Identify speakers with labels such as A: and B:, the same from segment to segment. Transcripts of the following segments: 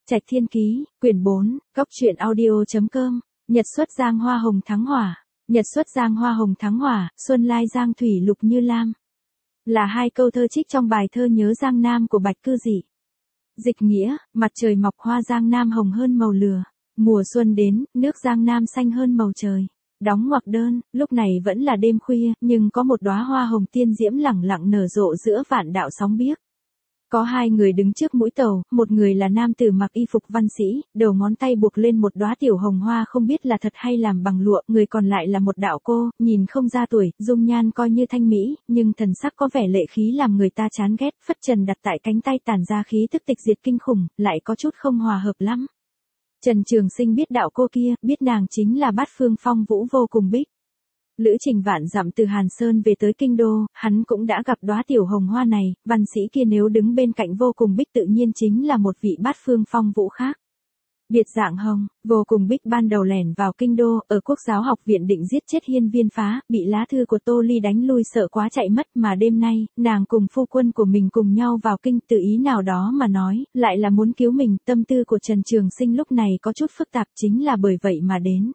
A: Trạch Thiên Ký, quyển 4, Góc truyện audio.com, Nhật xuất giang hoa hồng thắng hỏa. Nhật xuất giang hoa hồng thắng hỏa, xuân lai giang thủy lục như lam. Là hai câu thơ trích trong bài thơ Nhớ Giang Nam của Bạch Cư Dị. Dịch nghĩa, mặt trời mọc hoa Giang Nam hồng hơn màu lửa. Mùa xuân đến, nước Giang Nam xanh hơn màu trời. Đóng ngoặc đơn, lúc này vẫn là đêm khuya, nhưng có một đóa hoa hồng tiên diễm lẳng lặng nở rộ giữa vạn đạo sóng biếc. Có hai người đứng trước mũi tàu, một người là nam tử mặc y phục văn sĩ, đầu ngón tay buộc lên một đóa tiểu hồng hoa không biết là thật hay làm bằng lụa, người còn lại là một đạo cô, nhìn không ra tuổi, dung nhan coi như thanh mỹ, nhưng thần sắc có vẻ lệ khí làm người ta chán ghét, phất trần đặt tại cánh tay tản ra khí tức tịch diệt kinh khủng, lại có chút không hòa hợp lắm. Trần Trường Sinh biết đạo cô kia, biết nàng chính là Bát Phương Phong Vũ Vô Cùng Bích. Lữ trình vạn dặm từ Hàn Sơn về tới Kinh Đô, hắn cũng đã gặp đóa tiểu hồng hoa này, văn sĩ kia nếu đứng bên cạnh Vô Cùng Bích tự nhiên chính là một vị Bát Phương Phong Vũ khác. Biệt dạng hồng, Vô Cùng Bích ban đầu lẻn vào Kinh Đô, ở Quốc giáo học viện định giết chết Hiên Viên Phá, bị lá thư của Tô Ly đánh lui sợ quá chạy mất mà đêm nay, nàng cùng phu quân của mình cùng nhau vào kinh tự ý nào đó mà nói, lại là muốn cứu mình, tâm tư của Trần Trường Sinh lúc này có chút phức tạp chính là bởi vậy mà đến.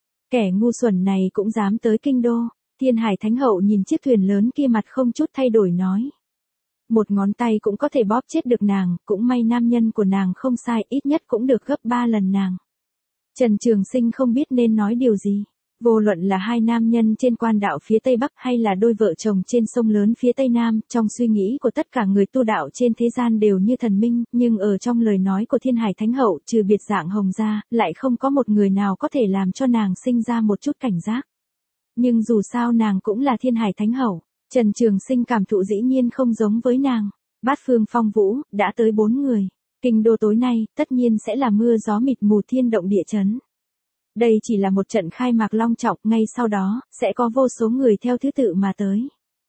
A: Kẻ ngu xuẩn này cũng dám tới Kinh Đô. Thiên Hải Thánh Hậu nhìn chiếc thuyền lớn kia mặt không chút thay đổi nói. Một ngón tay cũng có thể bóp chết được nàng, cũng may nam nhân của nàng không sai, ít nhất cũng được gấp 3 lần nàng. Trần Trường Sinh không biết nên nói điều gì. Vô luận là hai nam nhân trên quan đạo phía Tây Bắc hay là đôi vợ chồng trên sông lớn phía Tây Nam, trong suy nghĩ của tất cả người tu đạo trên thế gian đều như thần minh, nhưng ở trong lời nói của Thiên Hải Thánh Hậu trừ biệt dạng hồng ra, lại không có một người nào có thể làm cho nàng sinh ra một chút cảnh giác. Nhưng dù sao nàng cũng là Thiên Hải Thánh Hậu, Trần Trường Sinh cảm thụ dĩ nhiên không giống với nàng. Bát Phương Phong Vũ, đã tới 4 người. Kinh Đô tối nay, tất nhiên sẽ là mưa gió mịt mù thiên động địa chấn. Đây chỉ là một trận khai mạc long trọng, ngay sau đó, sẽ có vô số người theo thứ tự mà tới.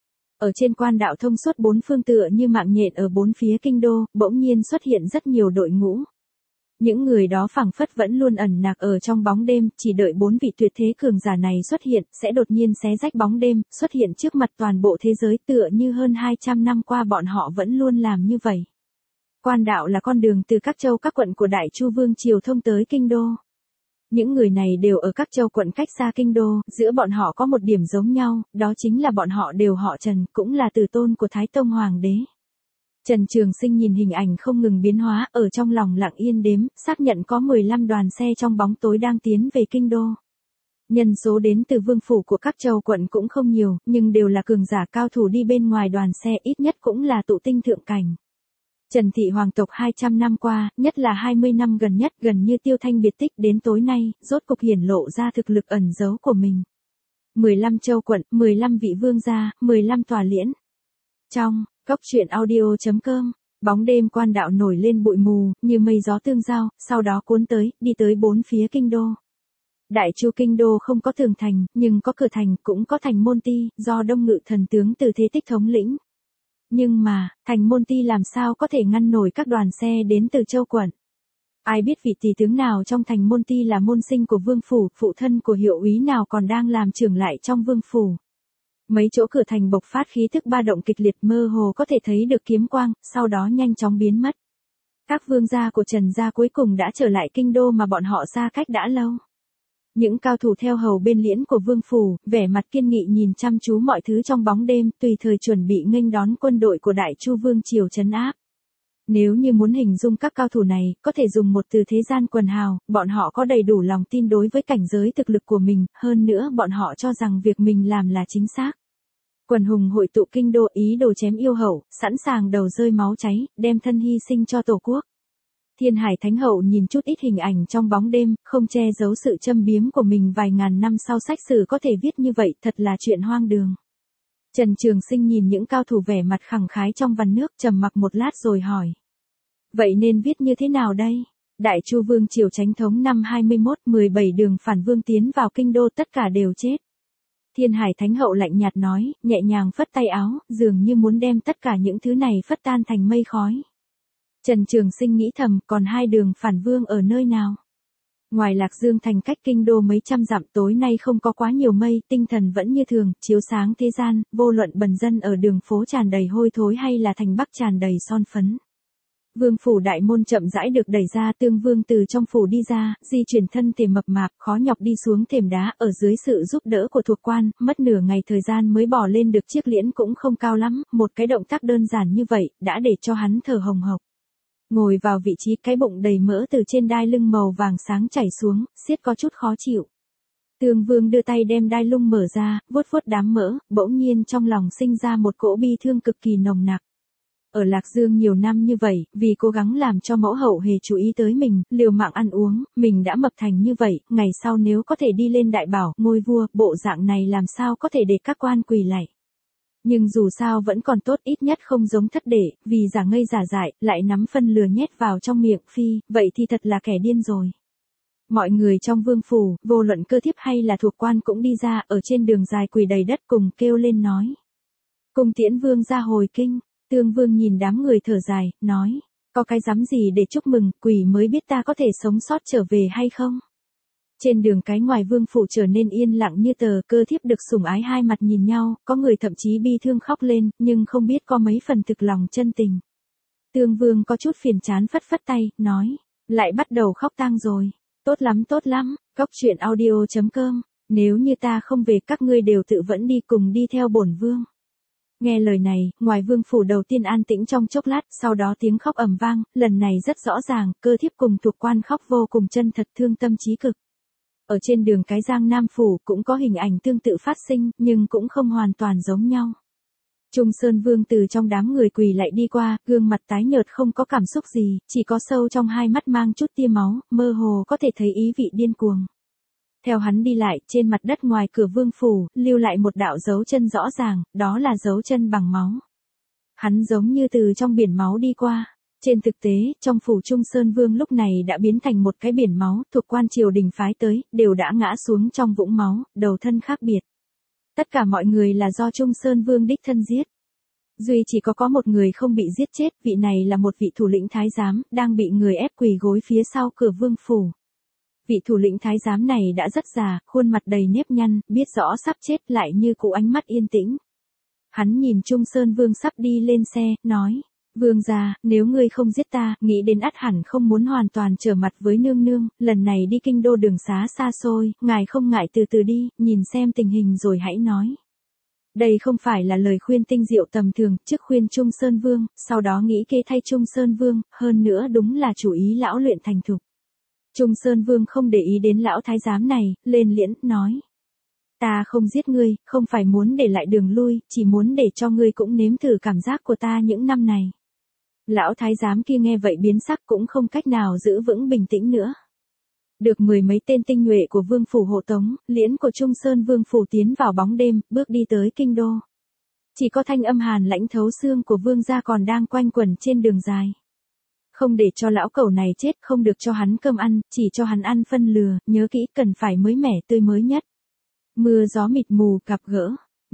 A: Ở trên quan đạo thông suốt bốn phương tựa như mạng nhện ở bốn phía Kinh Đô, bỗng nhiên xuất hiện rất nhiều đội ngũ. Những người đó phảng phất vẫn luôn ẩn nặc ở trong bóng đêm, chỉ đợi 4 vị tuyệt thế cường giả này xuất hiện, sẽ đột nhiên xé rách bóng đêm, xuất hiện trước mặt toàn bộ thế giới tựa như hơn 200 năm qua bọn họ vẫn luôn làm như vậy. Quan đạo là con đường từ các châu các quận của Đại Chu Vương Triều thông tới Kinh Đô. Những người này đều ở các châu quận cách xa Kinh Đô, giữa bọn họ có một điểm giống nhau, đó chính là bọn họ đều họ Trần, cũng là tử tôn của Thái Tông Hoàng đế. Trần Trường Sinh nhìn hình ảnh không ngừng biến hóa, ở trong lòng lặng yên đếm, xác nhận có 15 đoàn xe trong bóng tối đang tiến về Kinh Đô. Nhân số đến từ vương phủ của các châu quận cũng không nhiều, nhưng đều là cường giả cao thủ đi bên ngoài đoàn xe, ít nhất cũng là tụ tinh thượng cảnh. Trần thị hoàng tộc 200 năm qua, nhất là 20 năm gần nhất gần như tiêu thanh biệt tích, đến tối nay, rốt cục hiển lộ ra thực lực ẩn giấu của mình. 15 châu quận, 15 vị vương gia, 15 tòa liễn. Trong Góc truyện audio.com, bóng đêm quan đạo nổi lên bụi mù, như mây gió tương giao, sau đó cuốn tới, đi tới bốn phía Kinh Đô. Đại Chu Kinh Đô không có tường thành, nhưng có cửa thành, cũng có thành môn ti, do Đông Ngự thần tướng Từ Thế Tích thống lĩnh. Nhưng mà, thành môn ti làm sao có thể ngăn nổi các đoàn xe đến từ châu quận. Ai biết vị tỷ tướng nào trong thành môn ti là môn sinh của vương phủ, phụ thân của hiệu úy nào còn đang làm trưởng lại trong vương phủ. Mấy chỗ cửa thành bộc phát khí thức ba động kịch liệt, mơ hồ có thể thấy được kiếm quang, sau đó nhanh chóng biến mất. Các vương gia của Trần gia cuối cùng đã trở lại Kinh Đô mà bọn họ xa cách đã lâu. Những cao thủ theo hầu bên liễn của vương phủ, vẻ mặt kiên nghị nhìn chăm chú mọi thứ trong bóng đêm, tùy thời chuẩn bị nghênh đón quân đội của Đại Chu Vương Triều trấn áp. Nếu như muốn hình dung các cao thủ này, có thể dùng một từ thế gian quần hào, bọn họ có đầy đủ lòng tin đối với cảnh giới thực lực của mình, hơn nữa bọn họ cho rằng việc mình làm là chính xác. Quần hùng hội tụ Kinh Đô, ý đồ chém yêu hậu, sẵn sàng đầu rơi máu cháy, đem thân hy sinh cho Tổ quốc. Thiên Hải Thánh Hậu nhìn chút ít hình ảnh trong bóng đêm, không che giấu sự châm biếm của mình, vài ngàn năm sau sách sử có thể viết như vậy, thật là chuyện hoang đường. Trần Trường Sinh nhìn những cao thủ vẻ mặt khẳng khái trong vằn nước, trầm mặc một lát rồi hỏi. Vậy nên viết như thế nào đây? Đại Chu Vương Triều Chánh thống năm 21, 17 đường phản vương tiến vào Kinh Đô, tất cả đều chết. Thiên Hải Thánh Hậu lạnh nhạt nói, nhẹ nhàng phất tay áo, dường như muốn đem tất cả những thứ này phất tan thành mây khói. Trần Trường Sinh nghĩ thầm, còn hai đường phản vương ở nơi nào? Ngoài Lạc Dương thành cách Kinh Đô mấy trăm dặm, tối nay không có quá nhiều mây, tinh thần vẫn như thường, chiếu sáng thế gian, vô luận bần dân ở đường phố tràn đầy hôi thối hay là thành Bắc tràn đầy son phấn. Vương phủ đại môn chậm rãi được đẩy ra, Tương Vương từ trong phủ đi ra, di chuyển thân thể mập mạp, khó nhọc đi xuống thềm đá, ở dưới sự giúp đỡ của thuộc quan, mất nửa ngày thời gian mới bỏ lên được chiếc liễn cũng không cao lắm, một cái động tác đơn giản như vậy, đã để cho hắn thở hồng hộc. Ngồi vào vị trí, cái bụng đầy mỡ từ trên đai lưng màu vàng sáng chảy xuống, siết có chút khó chịu. Tương Vương đưa tay đem đai lưng mở ra, vuốt vuốt đám mỡ, bỗng nhiên trong lòng sinh ra một cỗ bi thương cực kỳ nồng nặc. Ở Lạc Dương nhiều năm như vậy, vì cố gắng làm cho mẫu hậu hề chú ý tới mình, liều mạng ăn uống, mình đã mập thành như vậy, ngày sau nếu có thể đi lên đại bảo, ngôi vua, bộ dạng này làm sao có thể để các quan quỳ lạy. Nhưng dù sao vẫn còn tốt, ít nhất không giống thất đệ, vì giả ngây giả dại, lại nắm phân lừa nhét vào trong miệng phi, vậy thì thật là kẻ điên rồi. Mọi người trong vương phủ, vô luận cơ thiếp hay là thuộc quan cũng đi ra, ở trên đường dài quỳ đầy đất cùng kêu lên nói. Cùng tiễn vương ra hồi kinh. Tương Vương nhìn đám người thở dài, nói, có cái dám gì để chúc mừng, quỷ mới biết ta có thể sống sót trở về hay không. Trên đường cái ngoài vương phủ trở nên yên lặng như tờ, cơ thiếp được sủng ái hai mặt nhìn nhau, có người thậm chí bi thương khóc lên, nhưng không biết có mấy phần thực lòng chân tình. Tương Vương có chút phiền chán phất phất tay, nói, lại bắt đầu khóc tang rồi. Tốt lắm, Cóc Truyện Audio.com, nếu như ta không về các ngươi đều tự vẫn đi cùng đi theo bổn vương. Nghe lời này, ngoài vương phủ đầu tiên an tĩnh trong chốc lát, sau đó tiếng khóc ầm vang, lần này rất rõ ràng, cơ thiếp cùng thuộc quan khóc vô cùng chân thật, thương tâm chí cực. Ở trên đường cái Giang Nam phủ cũng có hình ảnh tương tự phát sinh, nhưng cũng không hoàn toàn giống nhau. Trung Sơn Vương từ trong đám người quỳ lại đi qua, gương mặt tái nhợt không có cảm xúc gì, chỉ có sâu trong hai mắt mang chút tia máu, mơ hồ có thể thấy ý vị điên cuồng. Theo hắn đi lại, trên mặt đất ngoài cửa vương phủ, lưu lại một đạo dấu chân rõ ràng, đó là dấu chân bằng máu. Hắn giống như từ trong biển máu đi qua. Trên thực tế, trong phủ Trung Sơn Vương lúc này đã biến thành một cái biển máu, thuộc quan triều đình phái tới, đều đã ngã xuống trong vũng máu, đầu thân khác biệt. Tất cả mọi người là do Trung Sơn Vương đích thân giết. Duy chỉ có một người không bị giết chết, vị này là một vị thủ lĩnh thái giám, đang bị người ép quỳ gối phía sau cửa vương phủ. Vị thủ lĩnh thái giám này đã rất già, khuôn mặt đầy nếp nhăn, biết rõ sắp chết lại như cũ ánh mắt yên tĩnh. Hắn nhìn Trung Sơn Vương sắp đi lên xe, nói, vương gia, nếu ngươi không giết ta, nghĩ đến ắt hẳn không muốn hoàn toàn trở mặt với nương nương, lần này đi kinh đô đường xá xa xôi, ngài không ngại từ từ đi, nhìn xem tình hình rồi hãy nói. Đây không phải là lời khuyên tinh diệu tầm thường, trước khuyên Trung Sơn Vương, sau đó nghĩ kế thay Trung Sơn Vương, hơn nữa đúng là chủ ý lão luyện thành thục. Trung Sơn Vương không để ý đến lão thái giám này, lên liễn, nói. Ta không giết ngươi, không phải muốn để lại đường lui, chỉ muốn để cho ngươi cũng nếm thử cảm giác của ta những năm này. Lão thái giám kia nghe vậy biến sắc cũng không cách nào giữ vững bình tĩnh nữa. Được mười mấy tên tinh nhuệ của vương phủ hộ tống, liễn của Trung Sơn Vương phủ tiến vào bóng đêm, bước đi tới kinh đô. Chỉ có thanh âm hàn lãnh thấu xương của vương gia còn đang quanh quẩn trên đường dài. Không để cho lão cẩu này chết, không được cho hắn cơm ăn, chỉ cho hắn ăn phân lừa, nhớ kỹ cần phải mới mẻ tươi mới nhất. Mưa gió mịt mù gặp gỡ,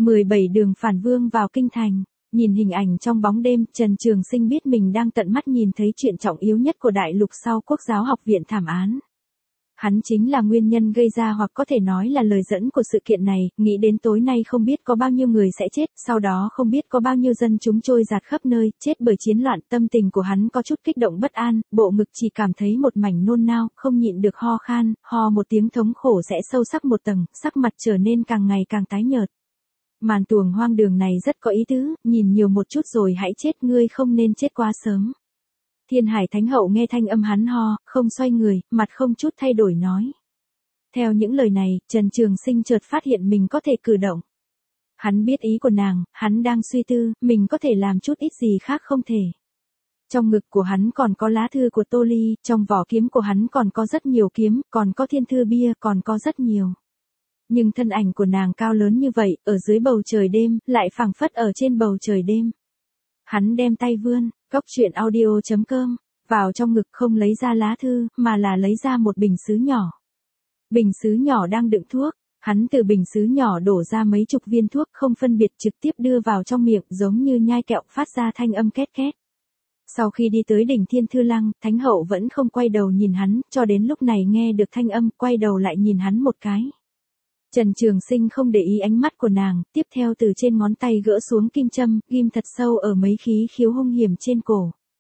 A: 17 đường phản vương vào kinh thành, nhìn hình ảnh trong bóng đêm, Trần Trường Sinh biết mình đang tận mắt nhìn thấy chuyện trọng yếu nhất của đại lục sau Quốc giáo học viện thảm án. Hắn chính là nguyên nhân gây ra hoặc có thể nói là lời dẫn của sự kiện này, nghĩ đến tối nay không biết có bao nhiêu người sẽ chết, sau đó không biết có bao nhiêu dân chúng trôi dạt khắp nơi, chết bởi chiến loạn, tâm tình của hắn có chút kích động bất an, bộ ngực chỉ cảm thấy một mảnh nôn nao, không nhịn được ho khan, ho một tiếng thống khổ sẽ sâu sắc một tầng, sắc mặt trở nên càng ngày càng tái nhợt. Màn tuồng hoang đường này rất có ý tứ, nhìn nhiều một chút rồi hãy chết, ngươi không nên chết quá sớm. Thiên Hải Thánh Hậu nghe thanh âm hắn ho, không xoay người, mặt không chút thay đổi nói. Theo những lời này, Trần Trường Sinh chợt phát hiện mình có thể cử động. Hắn biết ý của nàng, hắn đang suy tư, mình có thể làm chút ít gì khác không thể. Trong ngực của hắn còn có lá thư của Tô Ly, trong vỏ kiếm của hắn còn có rất nhiều kiếm, còn có thiên thư bia, còn có rất nhiều. Nhưng thân ảnh của nàng cao lớn như vậy, ở dưới bầu trời đêm, lại phảng phất ở trên bầu trời đêm. Hắn đem tay vươn, Cóc Truyện Audio.com, vào trong ngực không lấy ra lá thư, mà là lấy ra một bình sứ nhỏ. Bình sứ nhỏ đang đựng thuốc, hắn từ bình sứ nhỏ đổ ra mấy chục viên thuốc không phân biệt trực tiếp đưa vào trong miệng giống như nhai kẹo phát ra thanh âm két két. Sau khi đi tới đỉnh Thiên Thư Lăng, Thánh Hậu vẫn không quay đầu nhìn hắn, cho đến lúc này nghe được thanh âm, quay đầu lại nhìn hắn một cái. Trần Trường Sinh không để ý ánh mắt của nàng, tiếp theo từ trên ngón tay gỡ xuống kim châm, ghim thật sâu ở mấy khí khiếu hung hiểm trên cổ.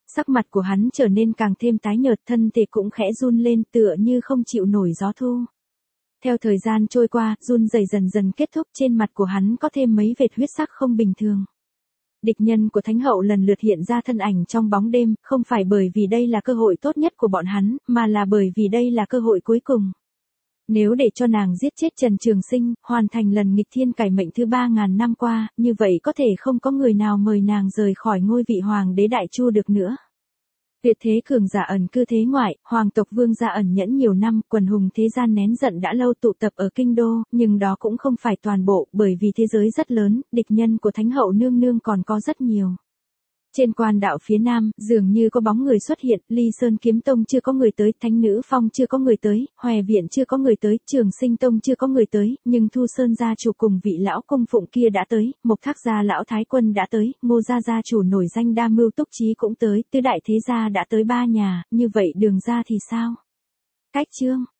A: Sắc mặt của hắn trở nên càng thêm tái nhợt, thân thể cũng khẽ run lên tựa như không chịu nổi gió thu. Theo thời gian trôi qua, run rẩy dần dần kết thúc, trên mặt của hắn có thêm mấy vệt huyết sắc không bình thường. Địch nhân của Thánh hậu lần lượt hiện ra thân ảnh trong bóng đêm, không phải bởi vì đây là cơ hội tốt nhất của bọn hắn, mà là bởi vì đây là cơ hội cuối cùng. Nếu để cho nàng giết chết Trần Trường Sinh, hoàn thành lần nghịch thiên cải mệnh thứ 3.000 năm qua, như vậy có thể không có người nào mời nàng rời khỏi ngôi vị hoàng đế Đại Chu được nữa. Tuyệt thế cường giả ẩn cư thế ngoại, hoàng tộc vương gia ẩn nhẫn nhiều năm, quần hùng thế gian nén giận đã lâu tụ tập ở kinh đô, nhưng đó cũng không phải toàn bộ, bởi vì thế giới rất lớn, địch nhân của Thánh hậu nương nương còn có rất nhiều. Trên quan đạo phía nam, dường như có bóng người xuất hiện, Ly Sơn Kiếm Tông chưa có người tới, Thánh Nữ Phong chưa có người tới, Hòe Viện chưa có người tới, Trường Sinh Tông chưa có người tới, nhưng Thu Sơn gia chủ cùng vị lão cung phụng kia đã tới, Mộc Thác gia lão thái quân đã tới, Ngô gia gia chủ nổi danh Đa Mưu Túc Trí cũng tới, tứ đại thế gia đã tới 3 nhà, như vậy Đường gia thì sao? Cách chương